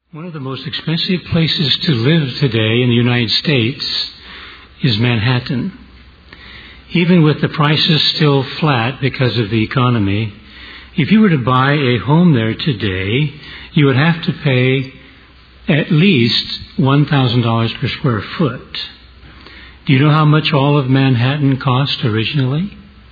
One of the most expensive places to live today in the United States is Manhattan. Even with the prices still flat because of the economy, if you were to buy a home there today, you would have to pay at least $1,000 per square foot. Do you know how much all of Manhattan cost originally?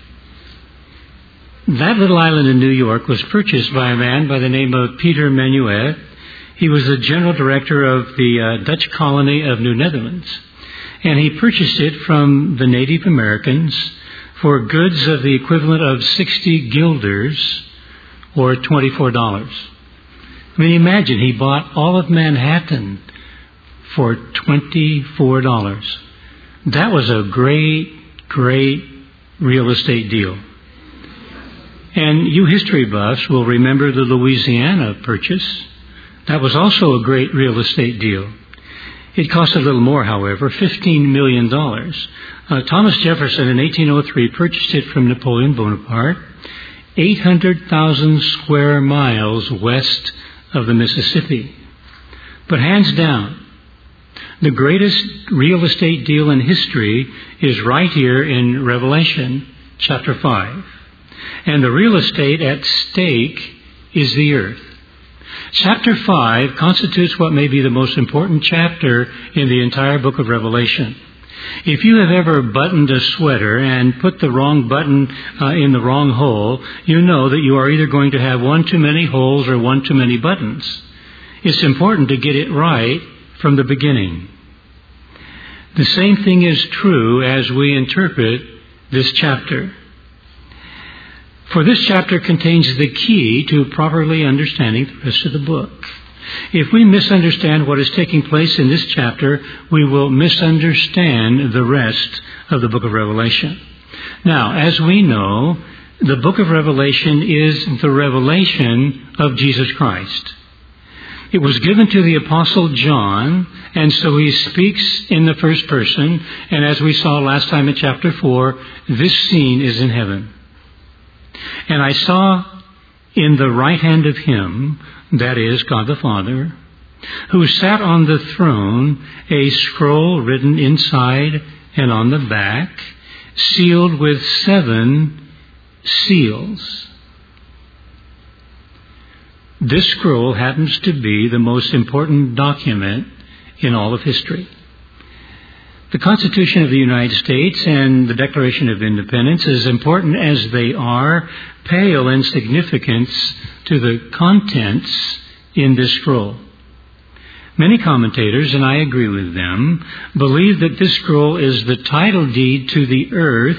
That little island in New York was purchased by a man by the name of Peter Manuet. He was the general director of the Dutch colony of New Netherlands. And he purchased it from the Native Americans for goods of the equivalent of 60 guilders, or $24. I mean, imagine, he bought all of Manhattan for $24. That was a great real estate deal. And you history buffs will remember the Louisiana purchase. That was also a great real estate deal. It cost a little more, however, $15 million. Thomas Jefferson in 1803 purchased it from Napoleon Bonaparte, 800,000 square miles west of the Mississippi. But hands down, the greatest real estate deal in history is right here in Revelation chapter 5. And the real estate at stake is the earth. Chapter 5 constitutes what may be the most important chapter in the entire book of Revelation. If you have ever buttoned a sweater and put the wrong button in the wrong hole, you know that you are either going to have one too many holes or one too many buttons. It's important to get it right from the beginning. The same thing is true as we interpret this chapter. For this chapter contains the key to properly understanding the rest of the book. If we misunderstand what is taking place in this chapter, we will misunderstand the rest of the book of Revelation. Now, as we know, the book of Revelation is the revelation of Jesus Christ. It was given to the Apostle John, and so he speaks in the first person, and as we saw last time in chapter 4, this scene is in heaven. And I saw in the right hand of him, that is, God the Father, who sat on the throne, a scroll written inside and on the back, sealed with 7 seals. This scroll happens to be the most important document in all of history. The Constitution of the United States and the Declaration of Independence, as important as they are, pale in significance to the contents in this scroll. Many commentators, and I agree with them, believe that this scroll is the title deed to the earth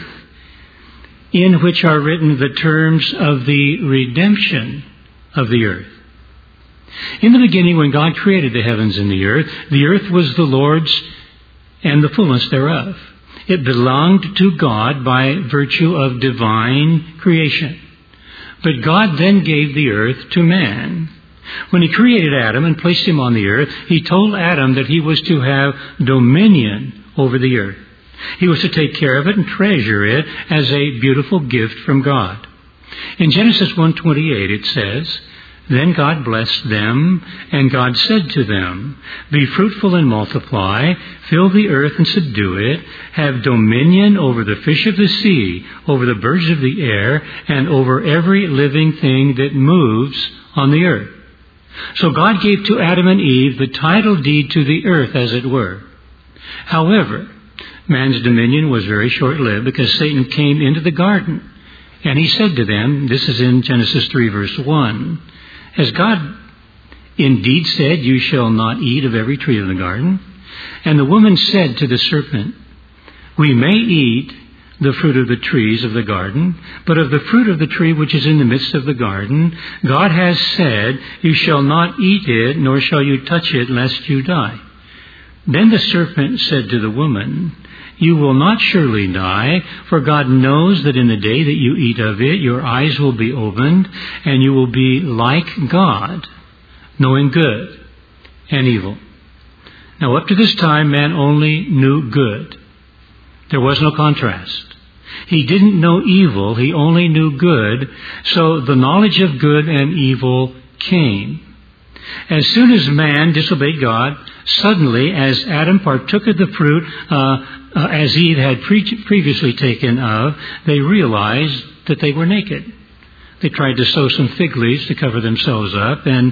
in which are written the terms of the redemption of the earth. In the beginning, when God created the heavens and the earth was the Lord's and the fullness thereof. It belonged to God by virtue of divine creation. But God then gave the earth to man. When he created Adam and placed him on the earth, he told Adam that he was to have dominion over the earth. He was to take care of it and treasure it as a beautiful gift from God. In Genesis 1:28 it says, "Then God blessed them, and God said to them, Be fruitful and multiply, fill the earth and subdue it, have dominion over the fish of the sea, over the birds of the air, and over every living thing that moves on the earth." So God gave to Adam and Eve the title deed to the earth, as it were. However, man's dominion was very short-lived because Satan came into the garden. And he said to them, this is in Genesis 3, verse 1, "Has God indeed said, You shall not eat of every tree of the garden? And the woman said to the serpent, We may eat the fruit of the trees of the garden, but of the fruit of the tree which is in the midst of the garden, God has said, You shall not eat it, nor shall you touch it, lest you die. Then the serpent said to the woman, You will not surely die, for God knows that in the day that you eat of it, your eyes will be opened, and you will be like God, knowing good and evil." Now, up to this time, man only knew good. There was no contrast. He didn't know evil, he only knew good, so the knowledge of good and evil came. As soon as man disobeyed God, suddenly, as Adam partook of the fruit as Eve had previously taken of, they realized that they were naked. They tried to sew some fig leaves to cover themselves up, and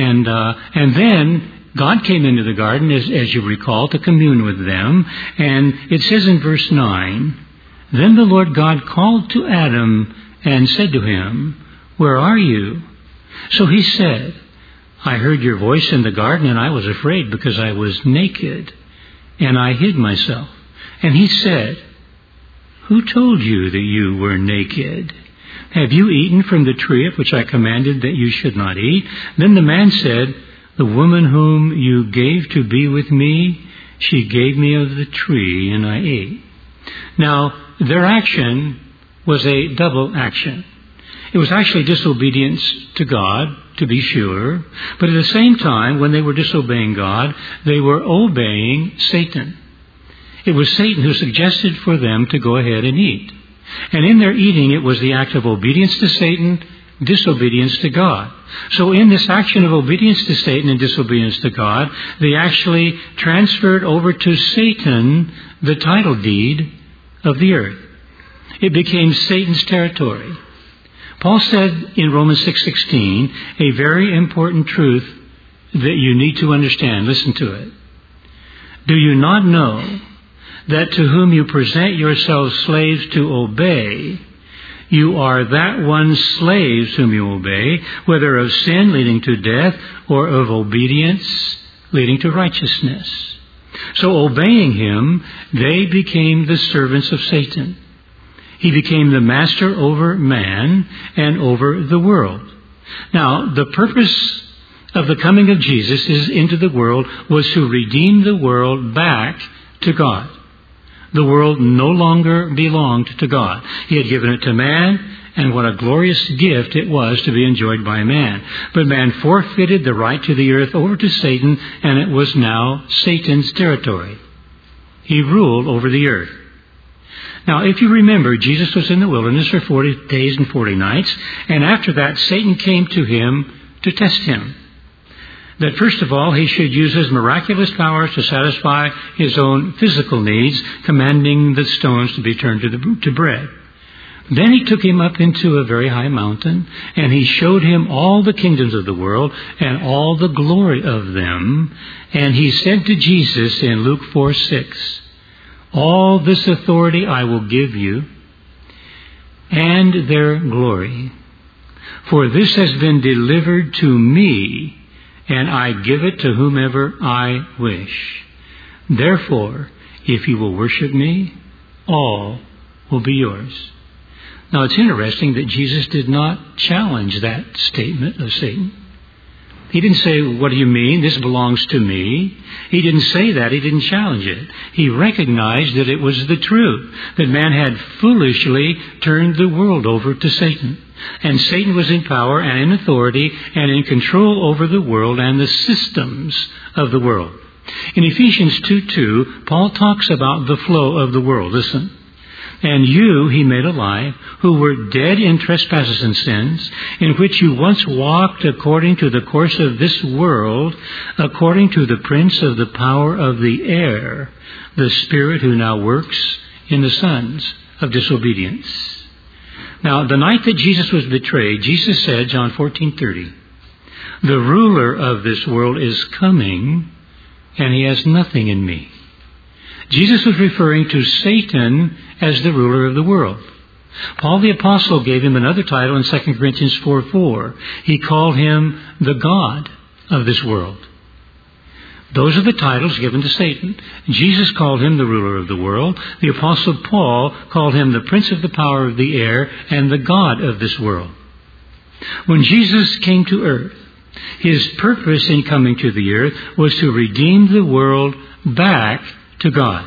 then God came into the garden, as you recall, to commune with them. And it says in verse 9, "Then the Lord God called to Adam and said to him, 'Where are you?' So he said, 'I heard your voice in the garden, and I was afraid because I was naked, and I hid myself.' And he said, 'Who told you that you were naked? Have you eaten from the tree of which I commanded that you should not eat?' Then the man said, 'The woman whom you gave to be with me, she gave me of the tree, and I ate.'" Now, their action was a double action. It was actually disobedience to God, to be sure, but at the same time, when they were disobeying God, they were obeying Satan. It was Satan who suggested for them to go ahead and eat. And in their eating, it was the act of obedience to Satan, disobedience to God. So in this action of obedience to Satan and disobedience to God, they actually transferred over to Satan the title deed of the earth. It became Satan's territory. Paul said in Romans 6:16, a very important truth that you need to understand. Listen to it. "Do you not know that to whom you present yourselves slaves to obey, you are that one's slaves whom you obey, whether of sin leading to death or of obedience leading to righteousness?" So obeying him, they became the servants of Satan. He became the master over man and over the world. Now, the purpose of the coming of Jesus into the world was to redeem the world back to God. The world no longer belonged to God. He had given it to man, and what a glorious gift it was to be enjoyed by man. But man forfeited the right to the earth over to Satan, and it was now Satan's territory. He ruled over the earth. Now, if you remember, Jesus was in the wilderness for 40 days and 40 nights, and after that, Satan came to him to test him. That first of all, he should use his miraculous powers to satisfy his own physical needs, commanding the stones to be turned to bread. Then he took him up into a very high mountain, and he showed him all the kingdoms of the world and all the glory of them. And he said to Jesus in Luke 4:6, "All this authority I will give you, and their glory. For this has been delivered to me, and I give it to whomever I wish. Therefore, if you will worship me, all will be yours." Now, it's interesting that Jesus did not challenge that statement of Satan. He didn't say, "What do you mean? This belongs to me." He didn't say that. He didn't challenge it. He recognized that it was the truth, that man had foolishly turned the world over to Satan. And Satan was in power and in authority and in control over the world and the systems of the world. In Ephesians 2:2, Paul talks about the flow of the world. Listen. "And you he made alive, who were dead in trespasses and sins, in which you once walked according to the course of this world, according to the prince of the power of the air, the spirit who now works in the sons of disobedience." Now, the night that Jesus was betrayed, Jesus said, John 14:30, "The ruler of this world is coming, and he has nothing in me." Jesus was referring to Satan as the ruler of the world. Paul the Apostle gave him another title in 2 Corinthians 4:4. He called him the God of this world. Those are the titles given to Satan. Jesus called him the ruler of the world. The Apostle Paul called him the prince of the power of the air and the God of this world. When Jesus came to earth, his purpose in coming to the earth was to redeem the world back to God.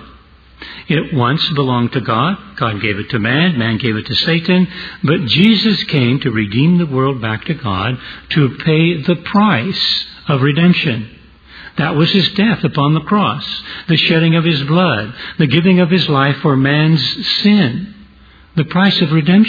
It once belonged to God. God gave it to man. Man gave it to Satan. But Jesus came to redeem the world back to God, to pay the price of redemption. That was his death upon the cross, the shedding of his blood, the giving of his life for man's sin, the price of redemption.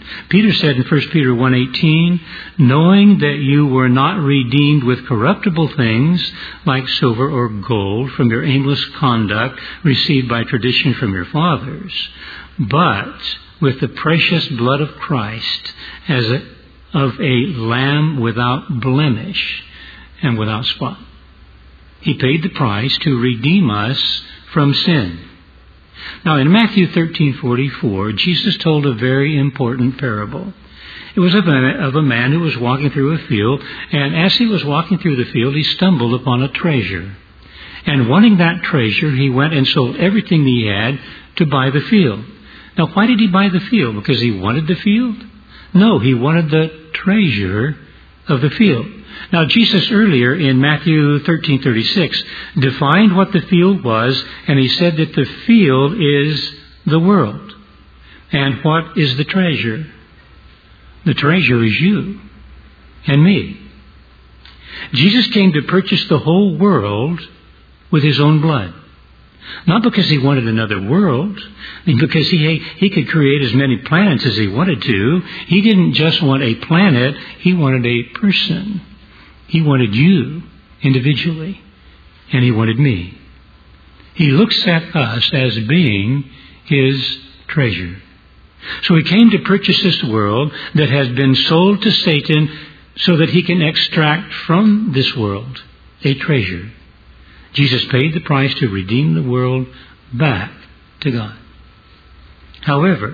Peter said in 1 Peter 1:18, knowing that you were not redeemed with corruptible things like silver or gold from your aimless conduct received by tradition from your fathers, but with the precious blood of Christ as of a lamb without blemish and without spot. He paid the price to redeem us from sin. Now in Matthew 13:44, Jesus told a very important parable. It was of a man who was walking through a field, and as he was walking through the field, he stumbled upon a treasure. And wanting that treasure, he went and sold everything he had to buy the field. Now why did he buy the field? Because he wanted the field? No, he wanted the treasure of the field. Now, Jesus earlier in Matthew 13:36 defined what the field was, and he said that the field is the world. And what is the treasure? The treasure is you and me. Jesus came to purchase the whole world with his own blood. Not because he wanted another world, because he could create as many planets as he wanted to. He didn't just want a planet, he wanted a person. He wanted you individually, and he wanted me. He looks at us as being his treasure. So he came to purchase this world that has been sold to Satan so that he can extract from this world a treasure. Jesus paid the price to redeem the world back to God. However,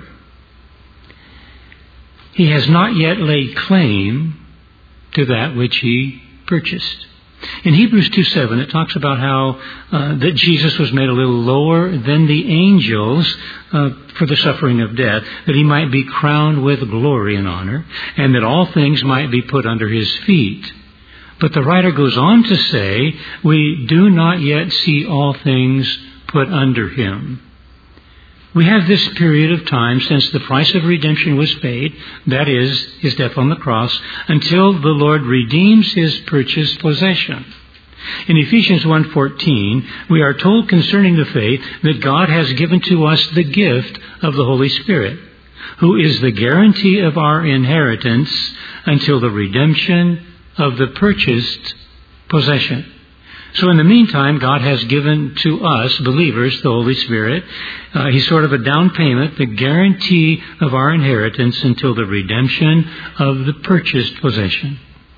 he has not yet laid claim to that which he purchased. In Hebrews 2:7, it talks about how that Jesus was made a little lower than the angels for the suffering of death, that he might be crowned with glory and honor, and that all things might be put under his feet. But the writer goes on to say, we do not yet see all things put under him. We have this period of time since the price of redemption was paid, that is, his death on the cross, until the Lord redeems his purchased possession. In Ephesians 1:14, we are told concerning the faith that God has given to us the gift of the Holy Spirit, who is the guarantee of our inheritance until the redemption of the purchased possession. So in the meantime, God has given to us, believers, the Holy Spirit. He's sort of a down payment, the guarantee of our inheritance until the redemption of the purchased possession.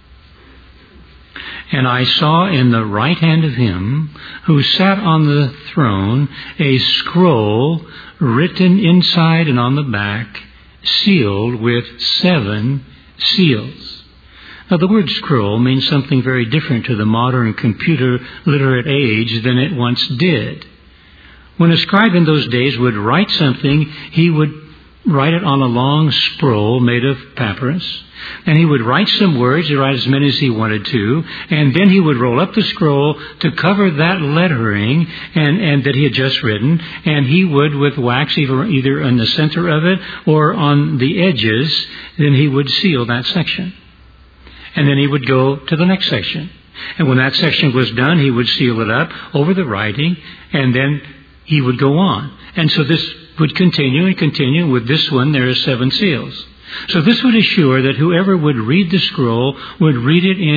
And I saw in the right hand of him who sat on the throne a scroll written inside and on the back, sealed with 7 seals. Now, the word scroll means something very different to the modern computer-literate age than it once did. When a scribe in those days would write something, he would write it on a long scroll made of papyrus, and he would write some words, he'd write as many as he wanted to, and then he would roll up the scroll to cover that lettering and that he had just written, and he would, with wax either in the center of it or on the edges, then he would seal that section. And then he would go to the next section. And when that section was done, he would seal it up over the writing, and then he would go on. And so this would continue and continue. With this one, there are 7 seals. So this would assure that whoever would read the scroll would read it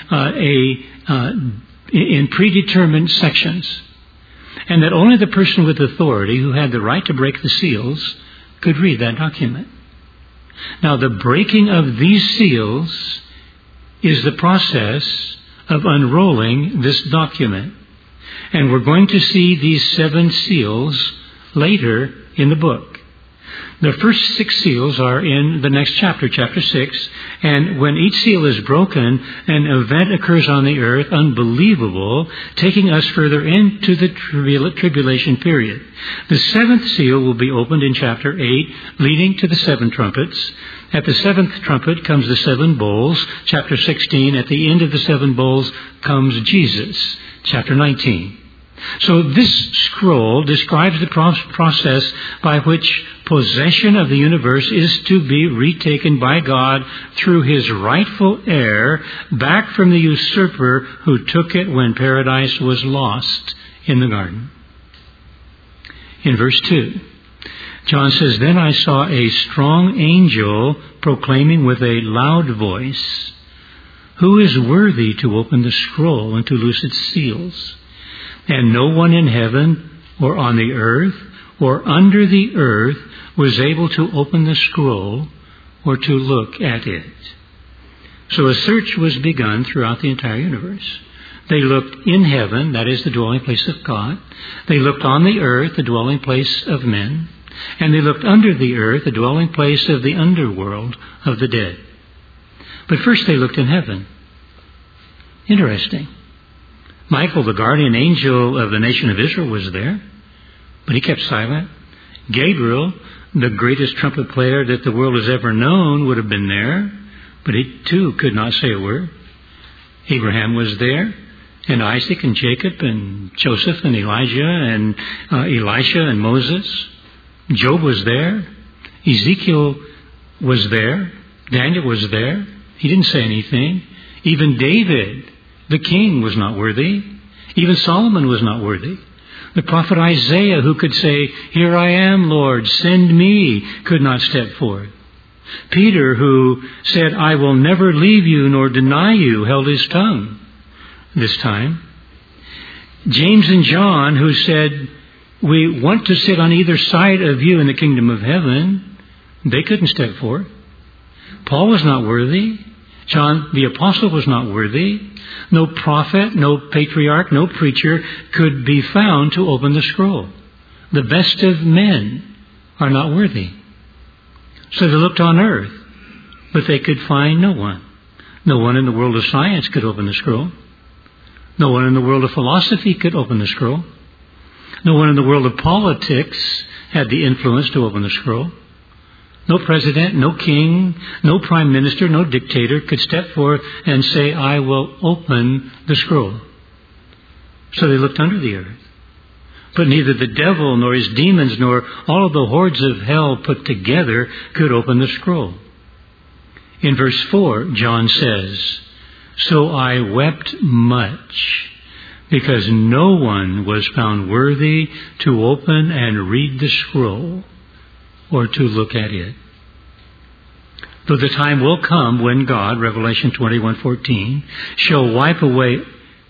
in predetermined sections. And that only the person with authority who had the right to break the seals could read that document. Now, the breaking of these seals is the process of unrolling this document. And we're going to see these 7 seals later in the book. The first 6 seals are in the next chapter, chapter 6. And when each seal is broken, an event occurs on the earth, unbelievable, taking us further into the tribulation period. The 7th seal will be opened in chapter 8, leading to the 7 trumpets. At the 7th trumpet comes the 7 bowls. Chapter 16, at the end of the 7 bowls comes Jesus. Chapter 19. So this scroll describes the process by which possession of the universe is to be retaken by God through his rightful heir back from the usurper who took it when paradise was lost in the garden. In verse 2, John says, "Then I saw a strong angel proclaiming with a loud voice, 'Who is worthy to open the scroll and to loose its seals?' And no one in heaven or on the earth or under the earth was able to open the scroll or to look at it." So a search was begun throughout the entire universe. They looked in heaven, that is the dwelling place of God. They looked on the earth, the dwelling place of men. And they looked under the earth, the dwelling place of the underworld of the dead. But first they looked in heaven. Interesting. Michael, the guardian angel of the nation of Israel, was there, but he kept silent. Gabriel, the greatest trumpet player that the world has ever known, would have been there, but he too could not say a word. Abraham was there, and Isaac and Jacob and Joseph and Elijah and Elisha and Moses. Job was there. Ezekiel was there. Daniel was there. He didn't say anything. Even David, the king, was not worthy. Even Solomon was not worthy. The prophet Isaiah, who could say, "Here I am, Lord, send me," could not step forward. Peter, who said, "I will never leave you nor deny you," held his tongue this time. James and John, who said, "We want to sit on either side of you in the kingdom of heaven," they couldn't step forward. Paul was not worthy. John the apostle was not worthy. No prophet, no patriarch, no preacher could be found to open the scroll. The best of men are not worthy. So they looked on earth, but they could find no one. No one in the world of science could open the scroll. No one in the world of philosophy could open the scroll. No one in the world of politics had the influence to open the scroll. No president, no king, no prime minister, no dictator could step forth and say, "I will open the scroll." So they looked under the earth. But neither the devil nor his demons nor all of the hordes of hell put together could open the scroll. In verse 4, John says, "So I wept much, because no one was found worthy to open and read the scroll or to look at it." Though the time will come when God, Revelation 21:14, shall wipe away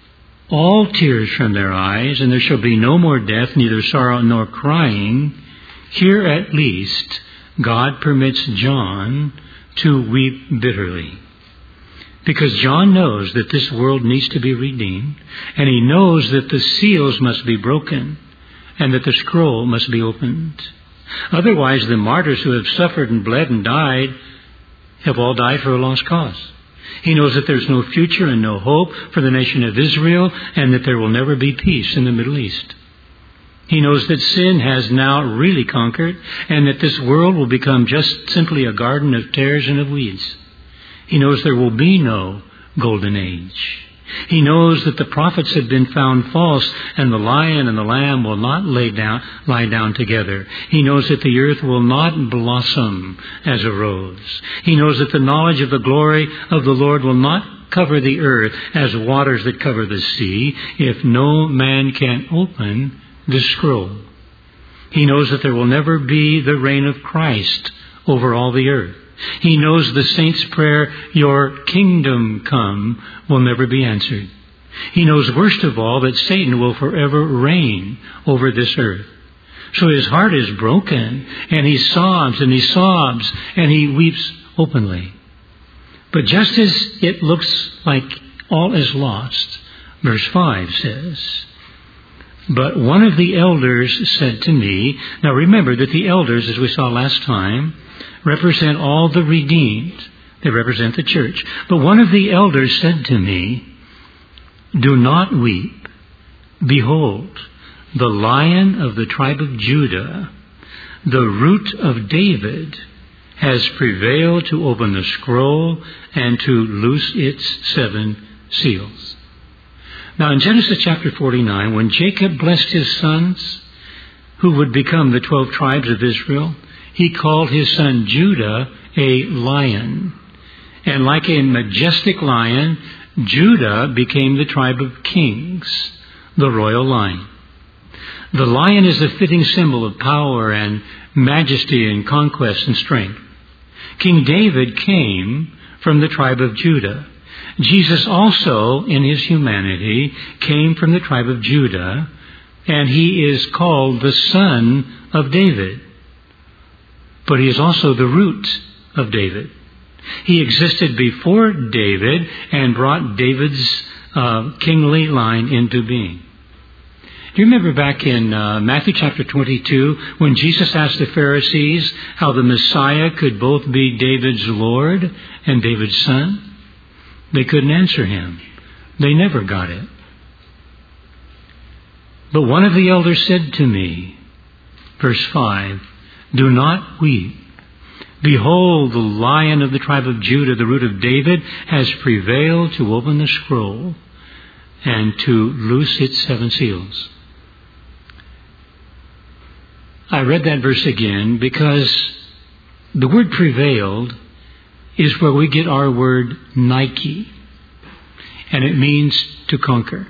all tears from their eyes, and there shall be no more death, neither sorrow nor crying, here at least God permits John to weep bitterly. Because John knows that this world needs to be redeemed, and he knows that the seals must be broken, and that the scroll must be opened. Otherwise, the martyrs who have suffered and bled and died have all died for a lost cause. He knows that there's no future and no hope for the nation of Israel, and that there will never be peace in the Middle East. He knows that sin has now really conquered, and that this world will become just simply a garden of tares and of weeds. He knows there will be no golden age. He knows that the prophets have been found false, and the lion and the lamb will not lie down together. He knows that the earth will not blossom as a rose. He knows that the knowledge of the glory of the Lord will not cover the earth as waters that cover the sea, if no man can open the scroll. He knows that there will never be the reign of Christ over all the earth. He knows the saint's prayer, "Your kingdom come," will never be answered. He knows, worst of all, that Satan will forever reign over this earth. So his heart is broken, and he sobs and he sobs, and he weeps openly. But just as it looks like all is lost, verse 5 says, "But one of the elders said to me," now remember that the elders, as we saw last time, represent all the redeemed. They represent the church. But one of the elders said to me, "Do not weep. Behold, the Lion of the tribe of Judah, the Root of David, has prevailed to open the scroll and to loose its 7 seals." Now in Genesis chapter 49, when Jacob blessed his sons, who would become the 12 tribes of Israel, he called his son Judah a lion. And like a majestic lion, Judah became the tribe of kings, the royal line. The lion is a fitting symbol of power and majesty and conquest and strength. King David came from the tribe of Judah. Jesus also, in his humanity, came from the tribe of Judah, and he is called the Son of David. But he is also the root of David. He existed before David and brought David's kingly line into being. Do you remember back in Matthew chapter 22 when Jesus asked the Pharisees how the Messiah could both be David's Lord and David's son? They couldn't answer him. They never got it. But one of the elders said to me, verse 5, "Do not weep. Behold, the Lion of the tribe of Judah, the root of David, has prevailed to open the scroll and to loose its 7 seals." I read that verse again because the word prevailed is where we get our word Nike, and it means to conquer.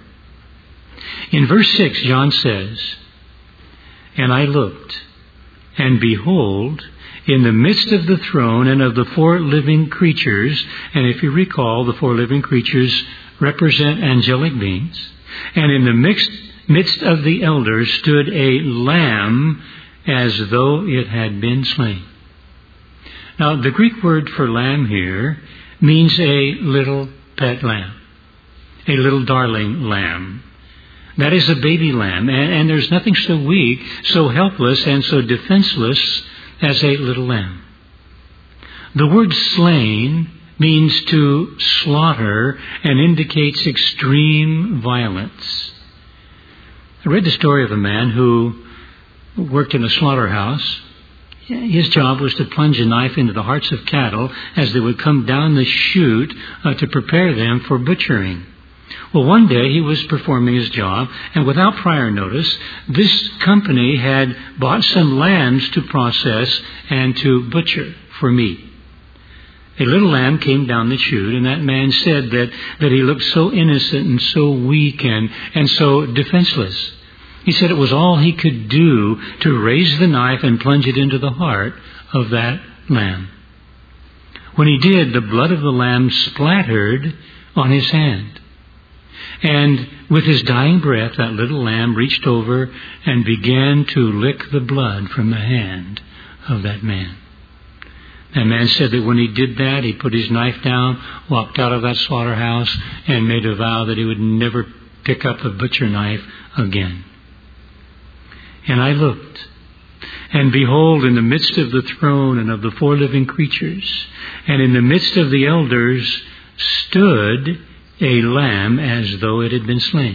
In verse 6, John says, "And I looked, and behold, in the midst of the throne and of the 4 living creatures," and if you recall, the 4 living creatures represent angelic beings, "and in the midst of the elders stood a lamb as though it had been slain." Now, the Greek word for lamb here means a little pet lamb, a little darling lamb. That is a baby lamb, and there's nothing so weak, so helpless, and so defenseless as a little lamb. The word slain means to slaughter and indicates extreme violence. I read the story of a man who worked in a slaughterhouse. His job was to plunge a knife into the hearts of cattle as they would come down the chute to prepare them for butchering. Well, one day he was performing his job, and without prior notice, this company had bought some lambs to process and to butcher for meat. A little lamb came down the chute, and that man said that he looked so innocent and so weak and so defenseless. He said it was all he could do to raise the knife and plunge it into the heart of that lamb. When he did, the blood of the lamb splattered on his hand. And with his dying breath, that little lamb reached over and began to lick the blood from the hand of that man. That man said that when he did that, he put his knife down, walked out of that slaughterhouse, and made a vow that he would never pick up a butcher knife again. And I looked, and behold, in the midst of the throne and of the 4 living creatures, and in the midst of the elders, stood a lamb as though it had been slain.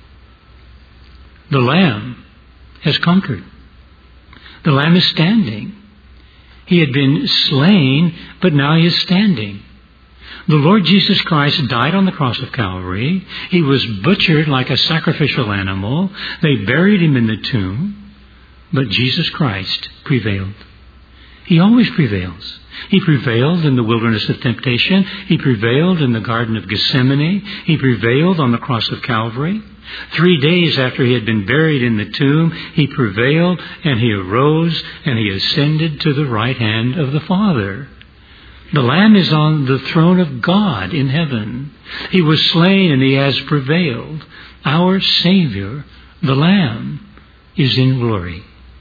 The lamb has conquered. The lamb is standing. He had been slain, but now he is standing. The Lord Jesus Christ died on the cross of Calvary. He was butchered like a sacrificial animal. They buried him in the tomb. But Jesus Christ prevailed. He always prevails. He prevailed in the wilderness of temptation. He prevailed in the Garden of Gethsemane. He prevailed on the cross of Calvary. 3 days after he had been buried in the tomb, he prevailed, and he arose, and he ascended to the right hand of the Father. The Lamb is on the throne of God in heaven. He was slain, and he has prevailed. Our Savior, the Lamb, is in glory.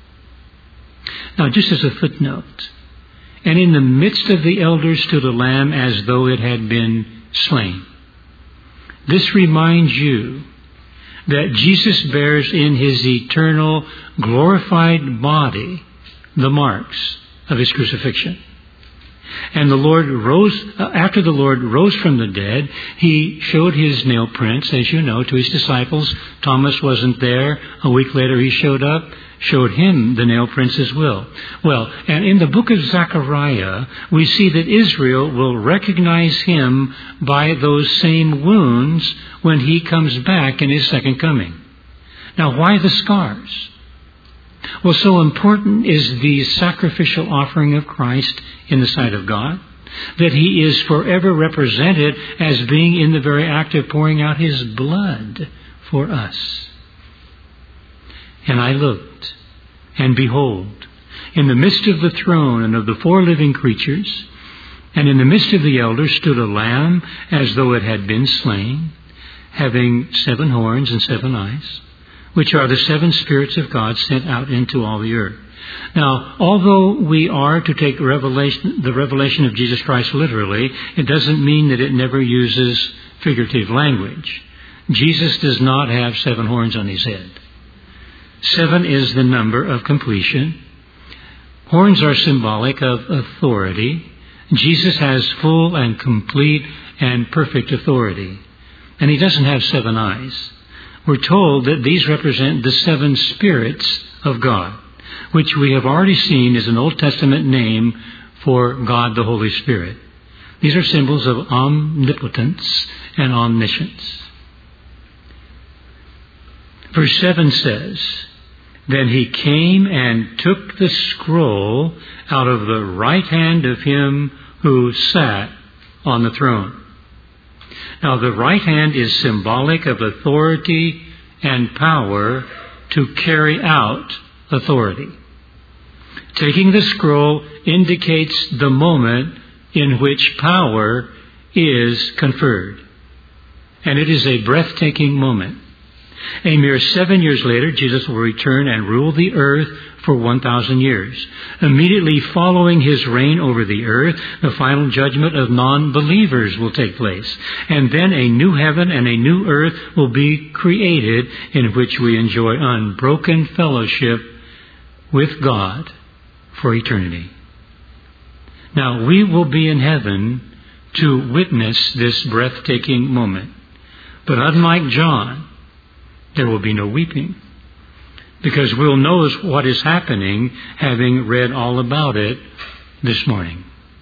Now, just as a footnote, "And in the midst of the elders stood a lamb as though it had been slain." This reminds you that Jesus bears in his eternal, glorified body the marks of his crucifixion. And the Lord rose, after the Lord rose from the dead, he showed his nail prints, as you know, to his disciples. Thomas wasn't there. A week later he showed up, showed him the nail prints as well. Well, and in the book of Zechariah, we see that Israel will recognize him by those same wounds when he comes back in his second coming. Now, why the scars? Well, so important is the sacrificial offering of Christ in the sight of God that he is forever represented as being in the very act of pouring out his blood for us. And I looked, and behold, in the midst of the throne and of the 4 living creatures, and in the midst of the elders stood a lamb as though it had been slain, having 7 horns and 7 eyes, which are the 7 spirits of God sent out into all the earth. Now, although we are to take the revelation of Jesus Christ literally, it doesn't mean that it never uses figurative language. Jesus does not have 7 horns on his head. 7 is the number of completion. Horns are symbolic of authority. Jesus has full and complete and perfect authority. And he doesn't have 7 eyes. We're told that these represent the 7 spirits of God, which we have already seen is an Old Testament name for God the Holy Spirit. These are symbols of omnipotence and omniscience. Verse 7 says, "Then he came and took the scroll out of the right hand of him who sat on the throne." Now, the right hand is symbolic of authority and power to carry out authority. Taking the scroll indicates the moment in which power is conferred. And it is a breathtaking moment. A mere 7 years later, Jesus will return and rule the earth for 1,000 years. Immediately following his reign over the earth, the final judgment of non-believers will take place. And then a new heaven and a new earth will be created in which we enjoy unbroken fellowship with God for eternity. Now, we will be in heaven to witness this breathtaking moment. But unlike John, there will be no weeping, because we'll know what is happening, having read all about it this morning.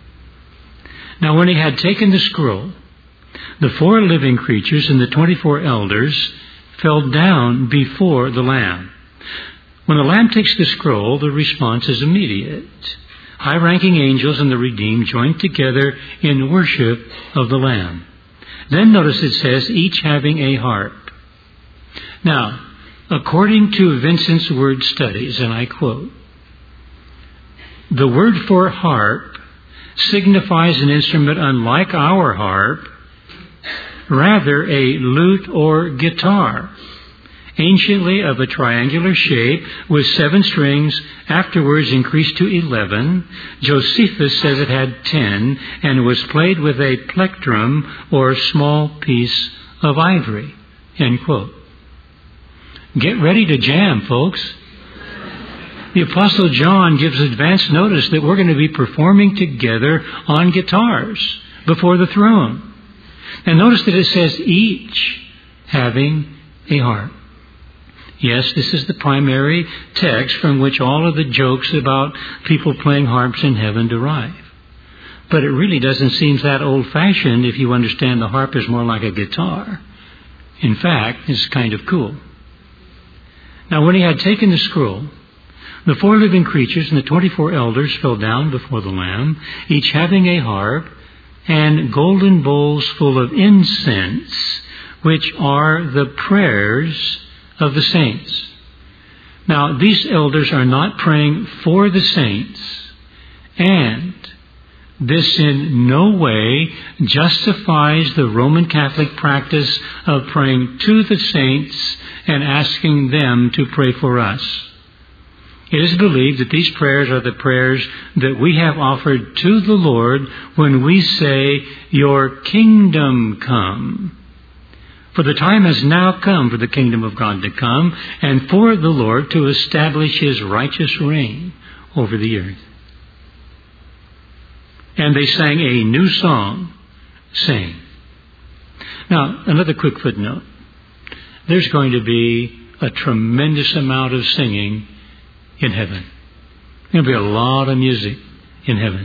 Now, when he had taken the scroll, the 4 living creatures and the 24 elders fell down before the Lamb. When the Lamb takes the scroll, the response is immediate. High-ranking angels and the redeemed join together in worship of the Lamb. Then notice it says, each having a harp. Now, according to Vincent's word studies, and I quote, "The word for harp signifies an instrument unlike our harp, rather a lute or guitar, anciently of a triangular shape with 7 strings, afterwards increased to 11. Josephus says it had 10 and was played with a plectrum or small piece of ivory." End quote. Get ready to jam, folks. The Apostle John gives advance notice that we're going to be performing together on guitars before the throne. And notice that it says each having a harp. Yes, this is the primary text from which all of the jokes about people playing harps in heaven derive. But it really doesn't seem that old-fashioned if you understand the harp is more like a guitar. In fact, it's kind of cool. Now, when he had taken the scroll, the 4 living creatures and the 24 elders fell down before the Lamb, each having a harp and golden bowls full of incense, which are the prayers of the saints. Now, these elders are not praying for the saints, and this in no way justifies the Roman Catholic practice of praying to the saints and asking them to pray for us. It is believed that these prayers are the prayers that we have offered to the Lord when we say, "Your kingdom come." For the time has now come for the kingdom of God to come and for the Lord to establish his righteous reign over the earth. And they sang a new song, saying. Now, another quick footnote. There's going to be a tremendous amount of singing in heaven. There'll be a lot of music in heaven.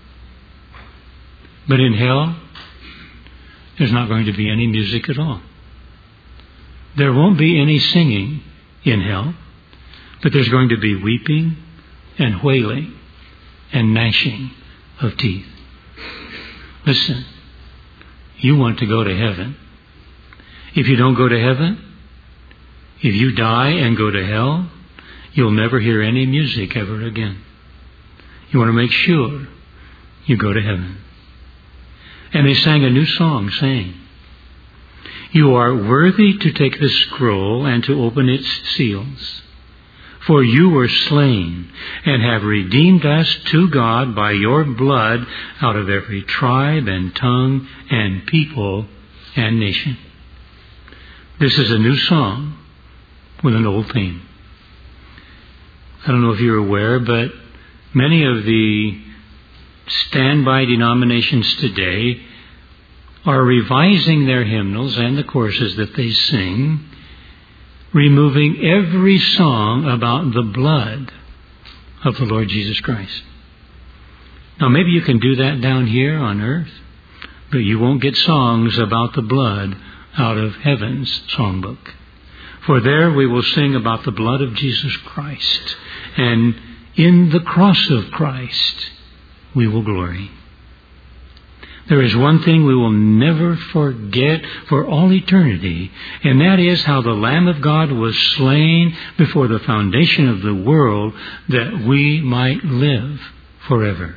But in hell, there's not going to be any music at all. There won't be any singing in hell, but there's going to be weeping and wailing and gnashing of teeth. Listen, you want to go to heaven. If you don't go to heaven, if you die and go to hell, you'll never hear any music ever again. You want to make sure you go to heaven. And they sang a new song saying, "You are worthy to take the scroll and to open its seals. For you were slain and have redeemed us to God by your blood out of every tribe and tongue and people and nation." This is a new song with an old theme. I don't know if you're aware, but many of the standby denominations today are revising their hymnals and the choruses that they sing, removing every song about the blood of the Lord Jesus Christ. Now, maybe you can do that down here on earth, but you won't get songs about the blood out of heaven's songbook. For there we will sing about the blood of Jesus Christ, and in the cross of Christ we will glory. There is one thing we will never forget for all eternity, and that is how the Lamb of God was slain before the foundation of the world that we might live forever.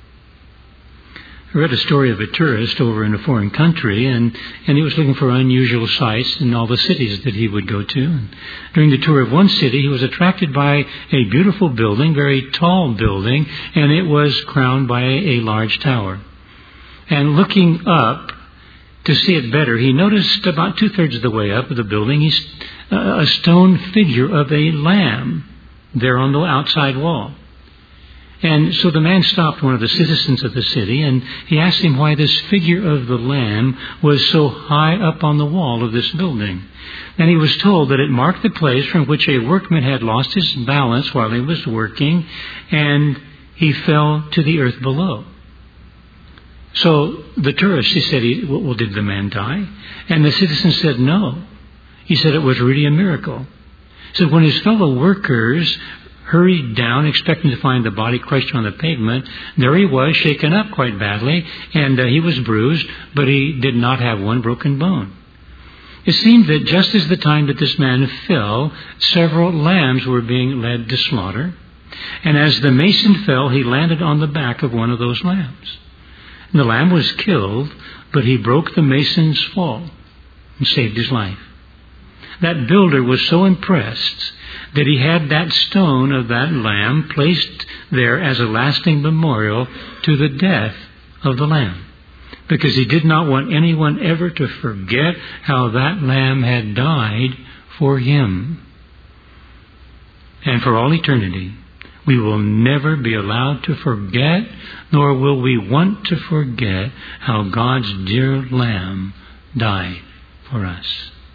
I read a story of a tourist over in a foreign country, and he was looking for unusual sights in all the cities that he would go to. And during the tour of one city, he was attracted by a beautiful building, very tall building, and it was crowned by a large tower. And looking up to see it better, he noticed about 2/3 of the way up of the building a stone figure of a lamb there on the outside wall. And so the man stopped one of the citizens of the city, and he asked him why this figure of the lamb was so high up on the wall of this building. And he was told that it marked the place from which a workman had lost his balance while he was working, and he fell to the earth below. So the tourist, he said, well, did the man die? And the citizen said, no. He said it was really a miracle. So when his fellow workers hurried down, expecting to find the body crushed on the pavement, there he was, shaken up quite badly, and he was bruised, but he did not have one broken bone. It seemed that just as the time that this man fell, several lambs were being led to slaughter, and as the mason fell, he landed on the back of one of those lambs. And the lamb was killed, but he broke the mason's fall and saved his life. That builder was so impressed that he had that stone of that lamb placed there as a lasting memorial to the death of the lamb, because he did not want anyone ever to forget how that lamb had died for him. And for all eternity, we will never be allowed to forget, nor will we want to forget, how God's dear lamb died for us.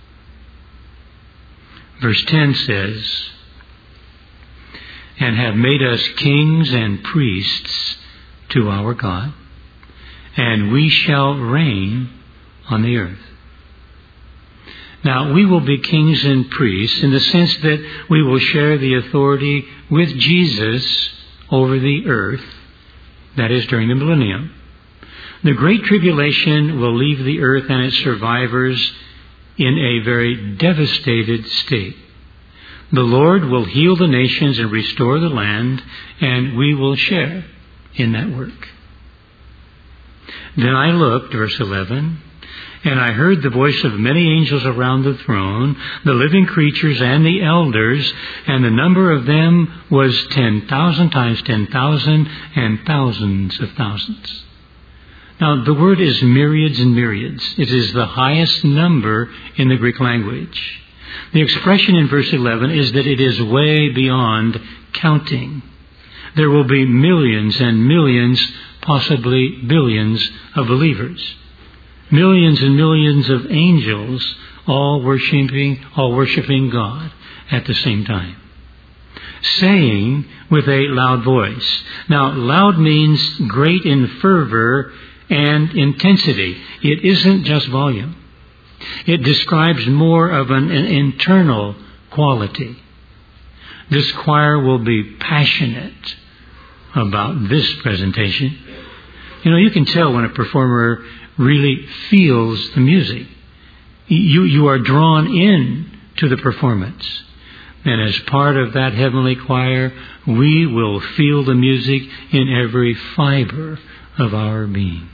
Verse 10 says, "And have made us kings and priests to our God, and we shall reign on the earth." Now, we will be kings and priests in the sense that we will share the authority with Jesus over the earth, that is, during the millennium. The Great Tribulation will leave the earth and its survivors in a very devastated state. The Lord will heal the nations and restore the land, and we will share in that work. Then I looked, verse 11, and I heard the voice of many angels around the throne, the living creatures and the elders, and the number of them was 10,000 times 10,000 and thousands of thousands. Now, the word is myriads and myriads. It is the highest number in the Greek language. The expression in verse 11 is that it is way beyond counting. There will be millions and millions, possibly billions of believers. Millions and millions of angels all worshiping God at the same time, saying with a loud voice. Now, loud means great in fervor and intensity. It isn't just volume. It describes more of an internal quality. This choir will be passionate about this presentation. You know, you can tell when a performer really feels the music. You are drawn in to the performance. And as part of that heavenly choir, we will feel the music in every fiber of our being.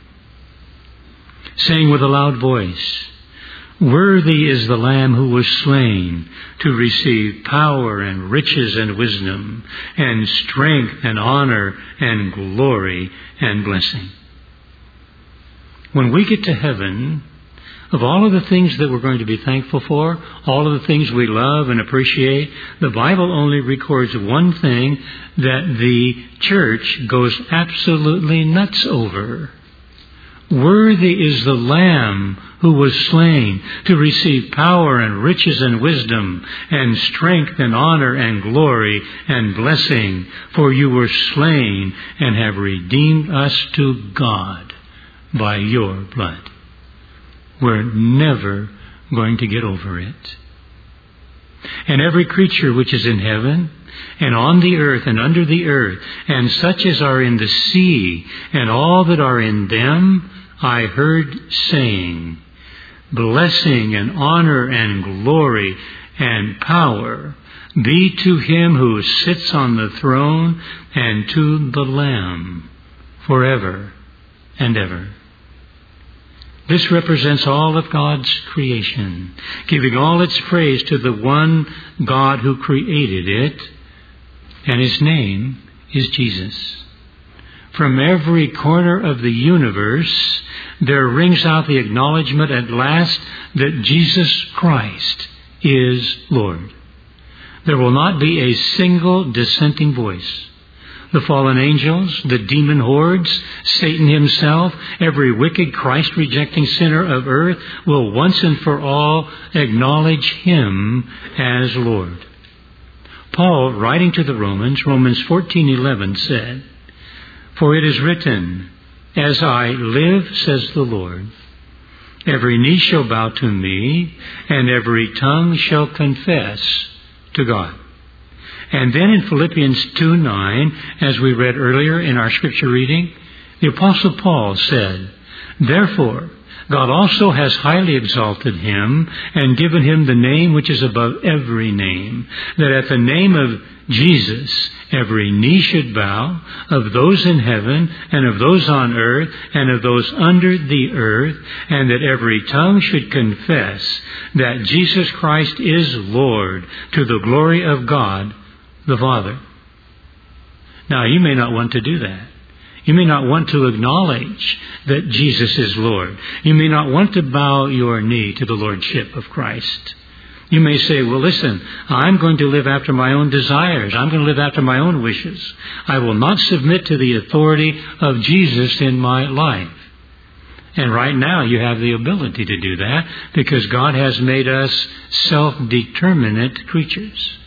Saying with a loud voice, "Worthy is the Lamb who was slain to receive power and riches and wisdom and strength and honor and glory and blessing." When we get to heaven, of all of the things that we're going to be thankful for, all of the things we love and appreciate, the Bible only records one thing that the church goes absolutely nuts over. Worthy is the Lamb who was slain to receive power and riches and wisdom and strength and honor and glory and blessing, for you were slain and have redeemed us to God by your blood. We're never going to get over it. And every creature which is in heaven and on the earth and under the earth, and such as are in the sea, and all that are in them, I heard saying, "Blessing and honor and glory and power be to him who sits on the throne and to the Lamb forever and ever." This represents all of God's creation, giving all its praise to the one God who created it, and His name is Jesus. From every corner of the universe, there rings out the acknowledgement at last that Jesus Christ is Lord. There will not be a single dissenting voice. The fallen angels, the demon hordes, Satan himself, every wicked Christ-rejecting sinner of earth will once and for all acknowledge Him as Lord. Paul, writing to the Romans 14:11 said, "For it is written, as I live, says the Lord, every knee shall bow to me, and every tongue shall confess to God." And then in Philippians 2:9, as we read earlier in our scripture reading, the Apostle Paul said, "Therefore, God also has highly exalted him and given him the name which is above every name, that at the name of Jesus every knee should bow, of those in heaven and of those on earth and of those under the earth, and that every tongue should confess that Jesus Christ is Lord, to the glory of God the Father." Now, you may not want to do that. You may not want to acknowledge that Jesus is Lord. You may not want to bow your knee to the Lordship of Christ. You may say, "Well, listen, I'm going to live after my own desires. I'm going to live after my own wishes. I will not submit to the authority of Jesus in my life." And right now you have the ability to do that because God has made us self-determinate creatures.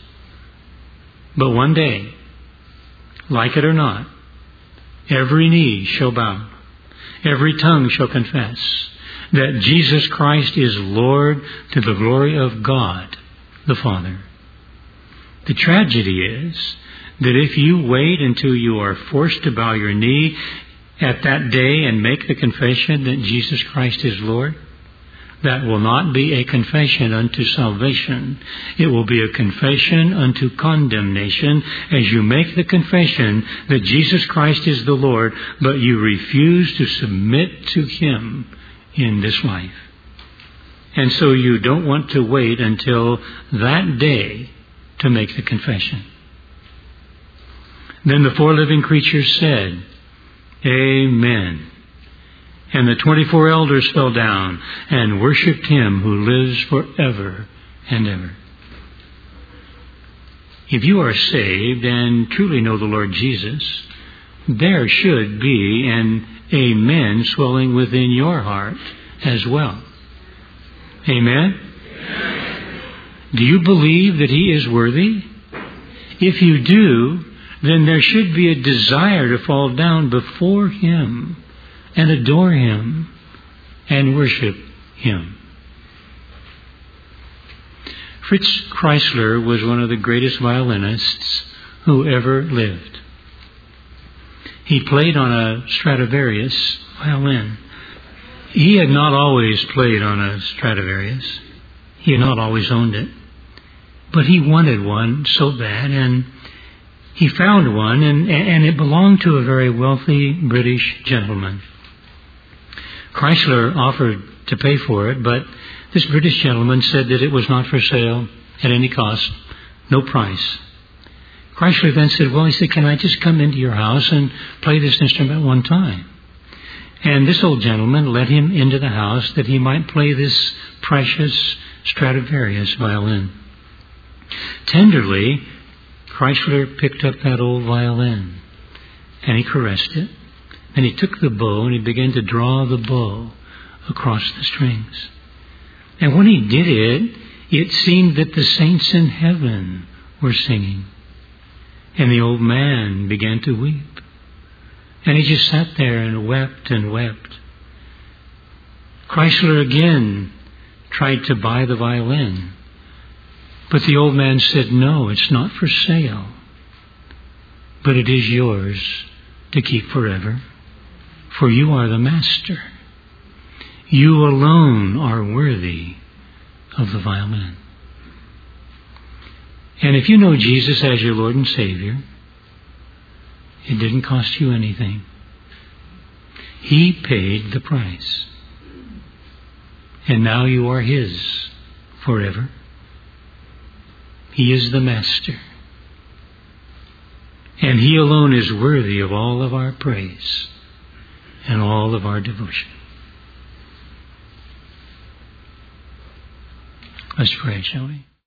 But one day, like it or not, every knee shall bow, every tongue shall confess that Jesus Christ is Lord, to the glory of God the Father. The tragedy is that if you wait until you are forced to bow your knee at that day and make the confession that Jesus Christ is Lord, that will not be a confession unto salvation. It will be a confession unto condemnation as you make the confession that Jesus Christ is the Lord, but you refuse to submit to Him in this life. And so you don't want to wait until that day to make the confession. Then the four living creatures said, "Amen." And the 24 elders fell down and worshipped Him who lives forever and ever. If you are saved and truly know the Lord Jesus, there should be an amen swelling within your heart as well. Amen? Amen. Do you believe that He is worthy? If you do, then there should be a desire to fall down before Him and adore Him and worship Him. Fritz Kreisler was one of the greatest violinists who ever lived. He played on a Stradivarius violin. He had not always played on a Stradivarius. He had not always owned it. But he wanted one so bad, and he found one, and it belonged to a very wealthy British gentleman. Chrysler offered to pay for it, but this British gentleman said that it was not for sale at any cost, no price. Chrysler then said, well, he said, can I just come into your house and play this instrument one time? And this old gentleman let him into the house that he might play this precious Stradivarius violin. Tenderly, Chrysler picked up that old violin, and he caressed it. And he took the bow, and he began to draw the bow across the strings. And when he did it, it seemed that the saints in heaven were singing. And the old man began to weep. And he just sat there and wept and wept. Chrysler again tried to buy the violin. But the old man said, no, it's not for sale. But it is yours to keep forever. For you are the master. You alone are worthy of the violin. And if you know Jesus as your Lord and Savior, it didn't cost you anything. He paid the price. And now you are His forever. He is the master. And He alone is worthy of all of our praise and all of our devotion. Let's pray, shall we?